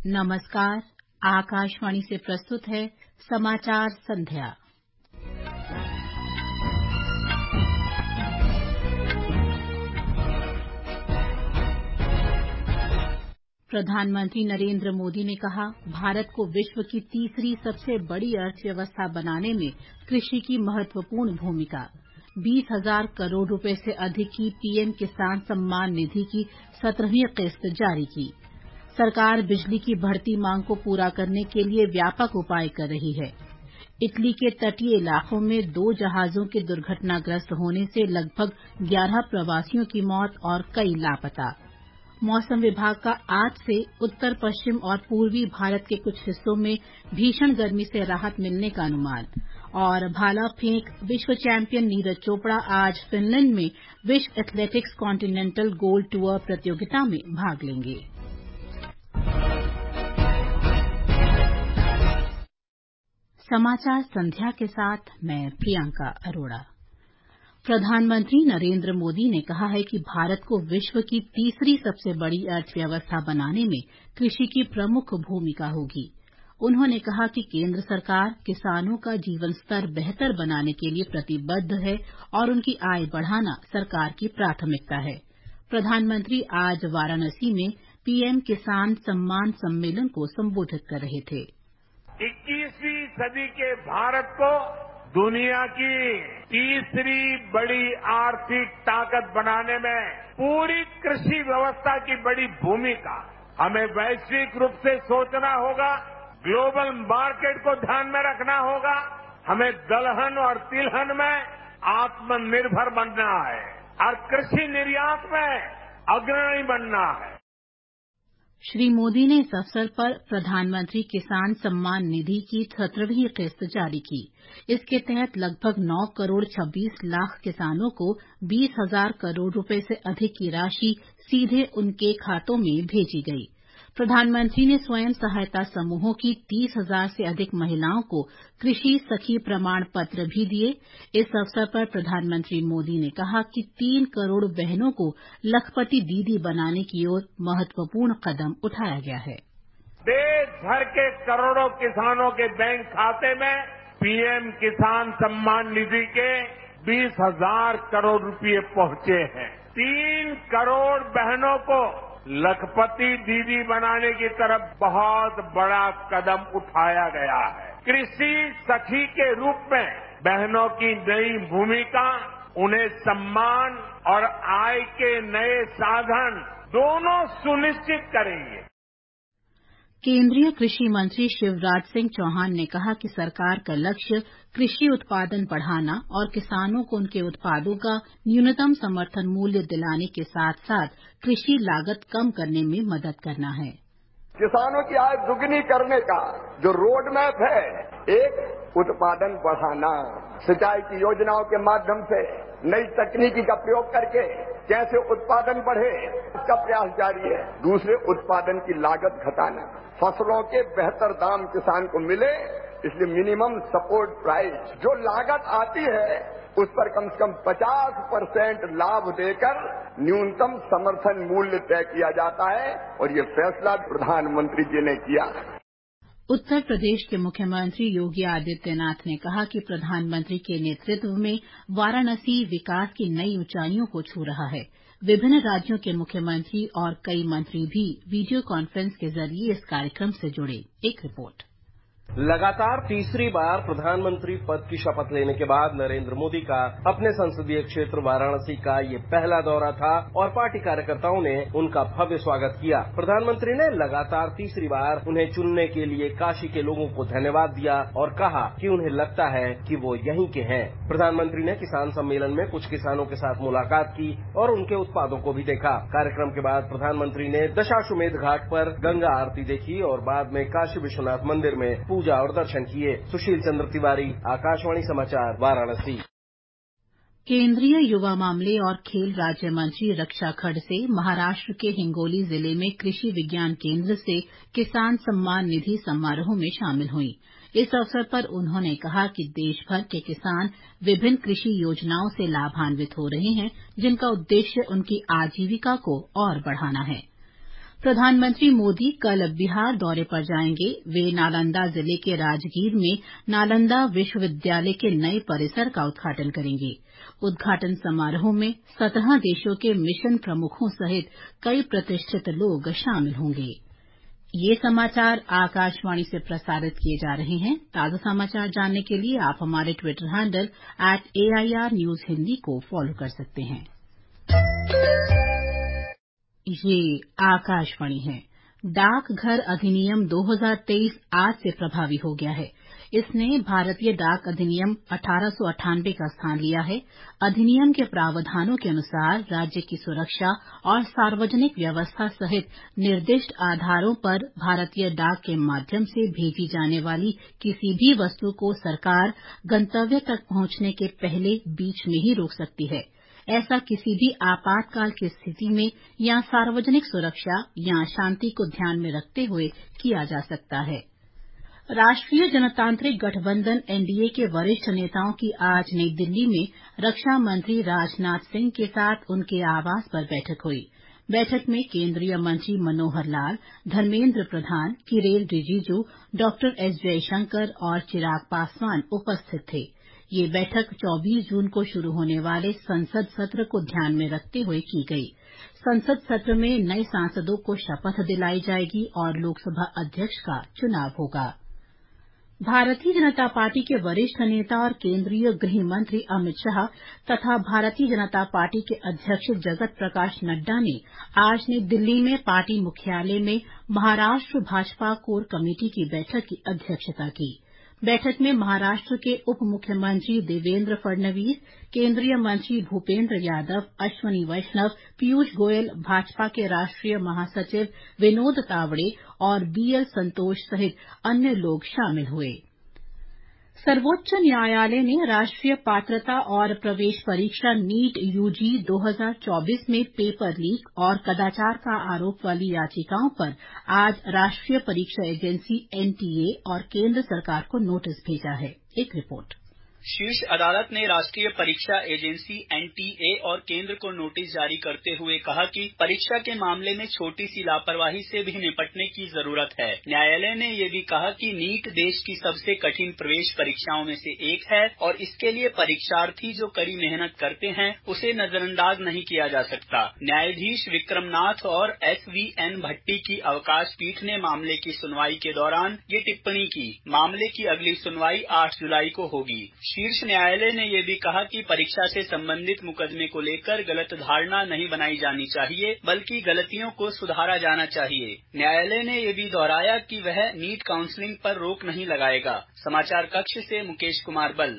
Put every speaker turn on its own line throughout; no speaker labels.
नमस्कार। आकाशवाणी से प्रस्तुत है समाचार संध्या। प्रधानमंत्री नरेंद्र मोदी ने कहा, भारत को विश्व की तीसरी सबसे बड़ी अर्थव्यवस्था बनाने में कृषि की महत्वपूर्ण भूमिका। 20,000 करोड़ रुपए से अधिक की पीएम किसान सम्मान निधि की 17वीं किस्त जारी की। सरकार बिजली की बढ़ती मांग को पूरा करने के लिए व्यापक उपाय कर रही है। इटली के तटीय इलाकों में 2 जहाजों के दुर्घटनाग्रस्त होने से लगभग 11 प्रवासियों की मौत और कई लापता। मौसम विभाग का आज से उत्तर पश्चिम और पूर्वी भारत के कुछ हिस्सों में भीषण गर्मी से राहत मिलने का अनुमान। और भाला फेंक विश्व चैंपियन नीरज चोपड़ा आज फिनलैंड में विश्व एथलेटिक्स कॉन्टिनेंटल गोल्ड टूर प्रतियोगिता में भाग लेंगे। समाचार संध्या के साथ मैं प्रियंका अरोड़ा। प्रधानमंत्री नरेंद्र मोदी ने कहा है कि भारत को विश्व की तीसरी सबसे बड़ी अर्थव्यवस्था बनाने में कृषि की प्रमुख भूमिका होगी। उन्होंने कहा कि केंद्र सरकार किसानों का जीवन स्तर बेहतर बनाने के लिए प्रतिबद्ध है और उनकी आय बढ़ाना सरकार की प्राथमिकता है। प्रधानमंत्री आज वाराणसी में पीएम किसान सम्मान सम्मेलन को संबोधित कर रहे थे।
21वीं सदी के भारत को दुनिया की तीसरी बड़ी आर्थिक ताकत बनाने में पूरी कृषि व्यवस्था की बड़ी भूमिका। हमें वैश्विक रूप से सोचना होगा, ग्लोबल मार्केट को ध्यान में रखना होगा। हमें दलहन और तिलहन में आत्मनिर्भर बनना है और कृषि निर्यात में अग्रणी बनना है।
श्री मोदी ने इस अवसर पर प्रधानमंत्री किसान सम्मान निधि की 17वीं किस्त जारी की। इसके तहत लगभग 9 करोड़ 26 लाख किसानों को 20,000 करोड़ रुपए से अधिक की राशि सीधे उनके खातों में भेजी गई। प्रधानमंत्री ने स्वयं सहायता समूहों की 30,000 से अधिक महिलाओं को कृषि सखी प्रमाण पत्र भी दिए। इस अवसर पर प्रधानमंत्री मोदी ने कहा कि 3 करोड़ बहनों को लखपति दीदी बनाने की ओर महत्वपूर्ण कदम उठाया गया है।
देश भर के करोड़ों किसानों के बैंक खाते में पीएम किसान सम्मान निधि के 20,000 करोड़ रुपए पहुंचे हैं। 3 करोड़ बहनों को लखपति दीदी बनाने की तरफ बहुत बड़ा कदम उठाया गया है। कृषि सखी के रूप में बहनों की नई भूमिका उन्हें सम्मान और आय के नए साधन दोनों सुनिश्चित करेंगे।
केंद्रीय कृषि मंत्री शिवराज सिंह चौहान ने कहा कि सरकार का लक्ष्य कृषि उत्पादन बढ़ाना और किसानों को उनके उत्पादों का न्यूनतम समर्थन मूल्य दिलाने के साथ साथ कृषि लागत कम करने में मदद करना है।
किसानों की आय दुगनी करने का जो रोड मैप है, एक उत्पादन बढ़ाना, सिंचाई की योजनाओं के माध्यम से नई तकनीकी का प्रयोग करके कैसे उत्पादन बढ़े, इसका प्रयास जारी है। दूसरे, उत्पादन की लागत घटाना, फसलों के बेहतर दाम किसान को मिले, इसलिए मिनिमम सपोर्ट प्राइस जो लागत आती है उस पर कम से कम 50% लाभ देकर न्यूनतम समर्थन मूल्य तय किया जाता है और ये फैसला प्रधानमंत्री जी ने किया।
उत्तर प्रदेश के मुख्यमंत्री योगी आदित्यनाथ ने कहा कि प्रधानमंत्री के नेतृत्व में वाराणसी विकास की नई ऊंचाइयों को छू रहा है। विभिन्न राज्यों के मुख्यमंत्री और कई मंत्री भी वीडियो कॉन्फ्रेंस के जरिए इस कार्यक्रम से जुड़े। एक रिपोर्ट।
लगातार तीसरी बार प्रधानमंत्री पद की शपथ लेने के बाद नरेंद्र मोदी का अपने संसदीय क्षेत्र वाराणसी का ये पहला दौरा था और पार्टी कार्यकर्ताओं ने उनका भव्य स्वागत किया। प्रधानमंत्री ने लगातार तीसरी बार उन्हें चुनने के लिए काशी के लोगों को धन्यवाद दिया और कहा कि उन्हें लगता है कि वो यहीं के हैं। प्रधानमंत्री ने किसान सम्मेलन में कुछ किसानों के साथ मुलाकात की और उनके उत्पादों को भी देखा। कार्यक्रम के बाद प्रधानमंत्री ने दशाश्वमेध घाट पर गंगा आरती देखी और बाद में काशी विश्वनाथ मंदिर में पूजा और दर्शन किए। सुशील चंद्र तिवारी, आकाशवाणी समाचार, वाराणसी।
केंद्रीय युवा मामले और खेल राज्य मंत्री रक्षा खड़से महाराष्ट्र के हिंगोली जिले में कृषि विज्ञान केंद्र से किसान सम्मान निधि समारोह में शामिल हुई। इस अवसर पर उन्होंने कहा कि देश भर के किसान विभिन्न कृषि योजनाओं से लाभान्वित हो रहे हैं, जिनका उद्देश्य उनकी आजीविका को और बढ़ाना है। प्रधानमंत्री मोदी कल बिहार दौरे पर जाएंगे। वे नालंदा जिले के राजगीर में नालंदा विश्वविद्यालय के नए परिसर का उद्घाटन करेंगे। उद्घाटन समारोह में 17 देशों के मिशन प्रमुखों सहित कई प्रतिष्ठित लोग शामिल होंगे। ये समाचार आकाशवाणी से प्रसारित किए जा रहे हैं। ताजा समाचार जानने के लिए आप हमारे Twitter handle @AIR News Hindi को फॉलो कर सकते हैं। ये आकाशवाणी है। डाकघर अधिनियम 2023 आज से प्रभावी हो गया है। इसने भारतीय डाक अधिनियम 1898 का स्थान लिया है। अधिनियम के प्रावधानों के अनुसार राज्य की सुरक्षा और सार्वजनिक व्यवस्था सहित निर्दिष्ट आधारों पर भारतीय डाक के माध्यम से भेजी जाने वाली किसी भी वस्तु को सरकार गंतव्य तक पहुंचने के पहले बीच में ही रोक सकती है। ऐसा किसी भी आपातकाल की स्थिति में या सार्वजनिक सुरक्षा या शांति को ध्यान में रखते हुए किया जा सकता है। राष्ट्रीय जनतांत्रिक गठबंधन एनडीए के वरिष्ठ नेताओं की आज नई दिल्ली में रक्षा मंत्री राजनाथ सिंह के साथ उनके आवास पर बैठक हुई। बैठक में केंद्रीय मंत्री मनोहर लाल, धर्मेंद्र प्रधान, किरेन रिजिजू, डॉक्टर एस जयशंकर और चिराग पासवान उपस्थित थे। ये बैठक 24 जून को शुरू होने वाले संसद सत्र को ध्यान में रखते हुए की गई। संसद सत्र में नए सांसदों को शपथ दिलाई जाएगी और लोकसभा अध्यक्ष का चुनाव होगा। भारतीय जनता पार्टी के वरिष्ठ नेता और केंद्रीय गृह मंत्री अमित शाह तथा भारतीय जनता पार्टी के अध्यक्ष जगत प्रकाश नड्डा ने आज नई दिल्ली में पार्टी मुख्यालय में महाराष्ट्र भाजपा कोर कमेटी की बैठक की अध्यक्षता की। बैठक में महाराष्ट्र के उप मुख्यमंत्री देवेंद्र फडणवीस, केंद्रीय मंत्री भूपेंद्र यादव, अश्वनी वैष्णव, पीयूष गोयल, भाजपा के राष्ट्रीय महासचिव विनोद तावड़े और बीएल संतोष सहित अन्य लोग शामिल हुए। सर्वोच्च न्यायालय ने राष्ट्रीय पात्रता और प्रवेश परीक्षा नीट यूजी 2024 में पेपर लीक और कदाचार का आरोप वाली याचिकाओं पर आज राष्ट्रीय परीक्षा एजेंसी एनटीए और केंद्र सरकार को नोटिस भेजा है। एक रिपोर्ट।
शीर्ष अदालत ने राष्ट्रीय परीक्षा एजेंसी एनटीए और केंद्र को नोटिस जारी करते हुए कहा कि परीक्षा के मामले में छोटी सी लापरवाही से भी निपटने की जरूरत है। न्यायालय ने ये भी कहा कि नीट देश की सबसे कठिन प्रवेश परीक्षाओं में से एक है और इसके लिए परीक्षार्थी जो कड़ी मेहनत करते हैं उसे नजरअंदाज नहीं किया जा सकता। न्यायाधीश विक्रमनाथ और SVN भट्टी की अवकाश पीठ ने मामले की सुनवाई के दौरान ये टिप्पणी की। मामले की अगली सुनवाई 8 जुलाई को होगी। शीर्ष न्यायालय ने यह भी कहा कि परीक्षा से संबंधित मुकदमे को लेकर गलत धारणा नहीं बनाई जानी चाहिए, बल्कि गलतियों को सुधारा जाना चाहिए। न्यायालय ने यह भी दोहराया कि वह नीट काउंसलिंग पर रोक नहीं लगाएगा। समाचार कक्ष से मुकेश कुमार बल।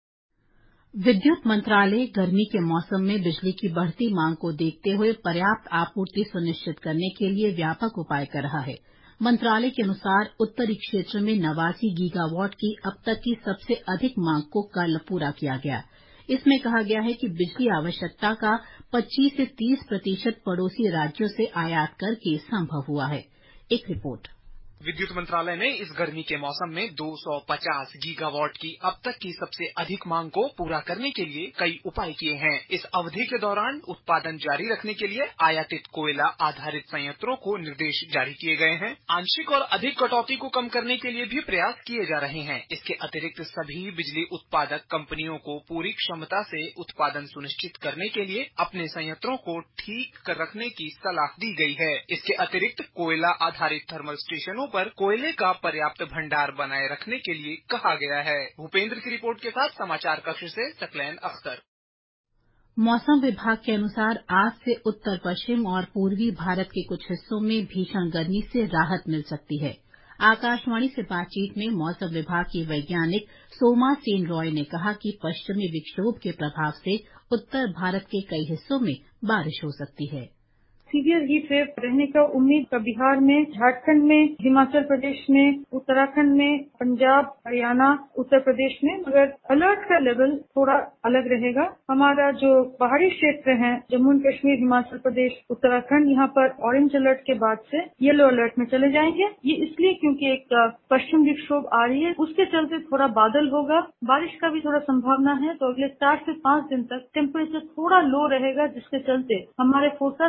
विद्युत मंत्रालय गर्मी के मौसम में बिजली की बढ़ती मांग को देखते हुए पर्याप्त आपूर्ति सुनिश्चित करने के लिए व्यापक उपाय कर रहा है। मंत्रालय के अनुसार उत्तरी क्षेत्र में 89 गीगावाट की अब तक की सबसे अधिक मांग को कल पूरा किया गया। इसमें कहा गया है कि बिजली आवश्यकता का 25 से 30% पड़ोसी राज्यों से आयात करके संभव हुआ है। एक रिपोर्ट।
विद्युत मंत्रालय ने इस गर्मी के मौसम में 250 गीगावाट की अब तक की सबसे अधिक मांग को पूरा करने के लिए कई उपाय किए हैं। इस अवधि के दौरान उत्पादन जारी रखने के लिए आयातित कोयला आधारित संयंत्रों को निर्देश जारी किए गए हैं। आंशिक और अधिक कटौती को कम करने के लिए भी प्रयास किए जा रहे हैं। इसके अतिरिक्त सभी बिजली उत्पादक कंपनियों को पूरी क्षमता से उत्पादन सुनिश्चित करने के लिए अपने संयंत्रों को ठीक कर रखने की सलाह दी गई है। इसके अतिरिक्त कोयला आधारित थर्मल स्टेशनों पर कोयले का पर्याप्त भंडार बनाए रखने के लिए कहा गया है। भूपेंद्र की रिपोर्ट के साथ समाचार कक्ष से सकलैन अख्तर।
मौसम विभाग के अनुसार आज से उत्तर पश्चिम और पूर्वी भारत के कुछ हिस्सों में भीषण गर्मी से राहत मिल सकती है। आकाशवाणी से बातचीत में मौसम विभाग की वैज्ञानिक सोमा सेन रॉय ने कहा कि पश्चिमी विक्षोभ के प्रभाव से उत्तर भारत के कई हिस्सों में बारिश हो सकती है।
सीवियर हीट वेव रहने का उम्मीद बिहार में, झारखंड में, हिमाचल प्रदेश में, उत्तराखंड में, पंजाब, हरियाणा, उत्तर प्रदेश में, मगर अलर्ट का लेवल थोड़ा अलग रहेगा। हमारा जो पहाड़ी क्षेत्र है, जम्मू एंड कश्मीर, हिमाचल प्रदेश, उत्तराखंड, यहाँ पर ऑरेंज अलर्ट के बाद से येलो अलर्ट में चले जाएंगे। ये इसलिए क्योंकि एक पश्चिम विक्षोभ आ रही है, उसके चलते थोड़ा बादल होगा, बारिश का भी थोड़ा संभावना है। तो अगले 4 से 5 दिन तक टेम्परेचर थोड़ा लो रहेगा, जिसके चलते हमारे फोरकास्ट पीरियड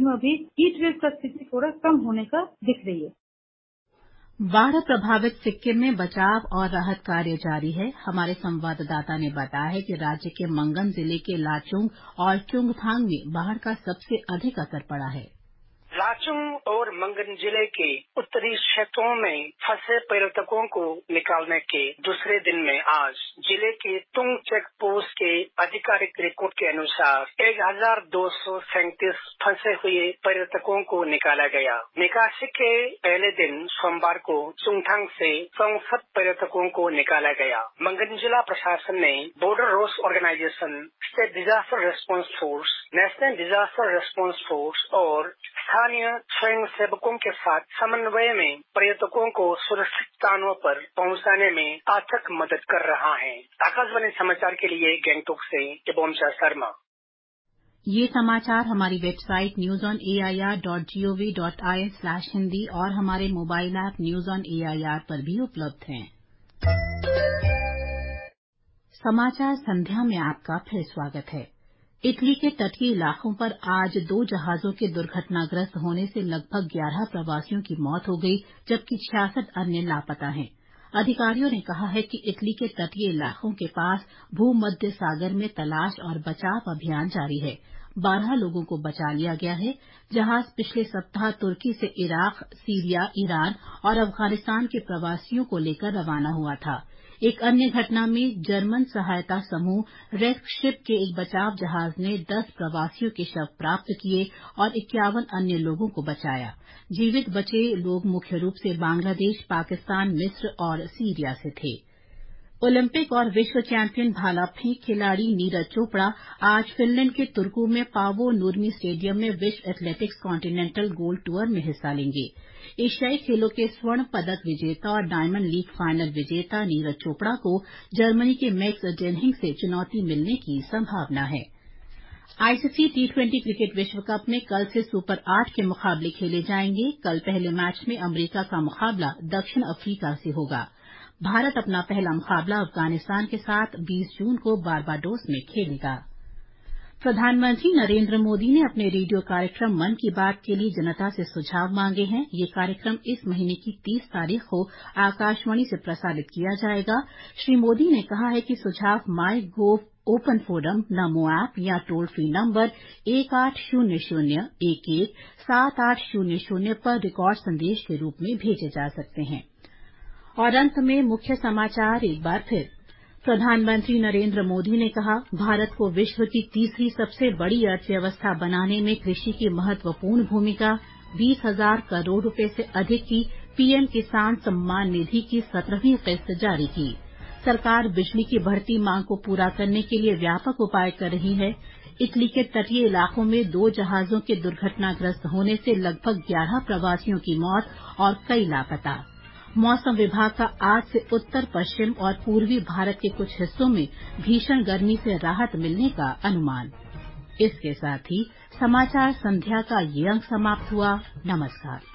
में अभी हीट वेव का स्थिति थोड़ा कम होने का दिख रही है।
बाढ़ प्रभावित सिक्किम में बचाव और राहत कार्य जारी है। हमारे संवाददाता ने बताया है कि राज्य के मंगन जिले के लाचुंग और चुंगथांग में बाढ़ का सबसे अधिक असर पड़ा है।
लाचुंग और मंगन जिले के उत्तरी क्षेत्रों में फंसे पर्यटकों को निकालने के दूसरे दिन में आज जिले के तुंग चेक पोस्ट के आधिकारिक रिपोर्ट के अनुसार 1237 फंसे हुए पर्यटकों को निकाला गया। निकासी के पहले दिन सोमवार को चुंगथांग से 64 पर्यटकों को निकाला गया। मंगन जिला प्रशासन ने border roads organisation, state disaster response force, national disaster response force और स्थानीय स्वयं सेवकों के साथ समन्वय में पर्यटकों को सुरक्षित स्थानों पर पहुंचाने में अथक मदद कर रहा है। आकाशवाणी समाचार के लिए गैंगटोक से इबोमशा शर्मा।
ये समाचार हमारी वेबसाइट newsonair.gov.in/hindi और हमारे mobile app news on AIR पर भी उपलब्ध हैं। समाचार संध्या में आपका फिर स्वागत है। इटली के तटीय इलाकों पर आज 2 जहाजों के दुर्घटनाग्रस्त होने से लगभग 11 प्रवासियों की मौत हो गई, जबकि 66 अन्य लापता हैं। अधिकारियों ने कहा है कि इटली के तटीय इलाकों के पास भूमध्य सागर में तलाश और बचाव अभियान जारी है। 12 लोगों को बचा लिया गया है। जहाज पिछले सप्ताह तुर्की से इराक, सीरिया, ईरान और अफगानिस्तान के प्रवासियों को लेकर रवाना हुआ था। एक अन्य घटना में जर्मन सहायता समूह रेस्क्यूशिप के एक बचाव जहाज ने 10 प्रवासियों के शव प्राप्त किए और 51 अन्य लोगों को बचाया। जीवित बचे लोग मुख्य रूप से बांग्लादेश, पाकिस्तान, मिस्र और सीरिया से थे। ओलंपिक और विश्व चैंपियन भाला फेंक खिलाड़ी नीरज चोपड़ा आज फिनलैंड के तुर्कू में पावो नूर्मी स्टेडियम में विश्व एथलेटिक्स कॉन्टिनेंटल गोल्ड टूर में हिस्सा लेंगे। एशियाई खेलों के स्वर्ण पदक विजेता और डायमंड लीग फाइनल विजेता नीरज चोपड़ा को जर्मनी के मैक्स डेनहिंग से चुनौती मिलने की संभावना है। आईसीसी टी20 क्रिकेट विश्व कप में कल से सुपर 8 के मुकाबले खेले जाएंगे। कल पहले मैच में अमेरिका का मुकाबला दक्षिण अफ्रीका से होगा। भारत अपना पहला मुकाबला अफगानिस्तान के साथ 20 जून को बारबाडोस में खेलेगा। प्रधानमंत्री नरेंद्र मोदी ने अपने रेडियो कार्यक्रम मन की बात के लिए जनता से सुझाव मांगे हैं। ये कार्यक्रम इस महीने की 30 तारीख को आकाशवाणी से प्रसारित किया जाएगा। श्री मोदी ने कहा है कि सुझाव my gov open forum, Namo app या टोल फ्री नंबर 1800-11-7800 पर रिकॉर्ड संदेश के रूप में भेजे जा सकते हैं। और अंत में मुख्य समाचार एक बार फिर। प्रधानमंत्री नरेंद्र मोदी ने कहा, भारत को विश्व की तीसरी सबसे बड़ी अर्थव्यवस्था बनाने में कृषि की महत्वपूर्ण भूमिका। 20,000 करोड़ रुपए से अधिक की पीएम किसान सम्मान निधि की 17वीं किस्त जारी की। सरकार बिजली की बढ़ती मांग को पूरा करने के लिए व्यापक उपाय कर रही है। इटली के तटीय इलाकों में 2 जहाजों के दुर्घटनाग्रस्त होने से लगभग 11 प्रवासियों की मौत और कई लापता। मौसम विभाग का आज से उत्तर पश्चिम और पूर्वी भारत के कुछ हिस्सों में भीषण गर्मी से राहत मिलने का अनुमान। इसके साथ ही समाचार संध्या का ये अंक समाप्त हुआ। नमस्कार।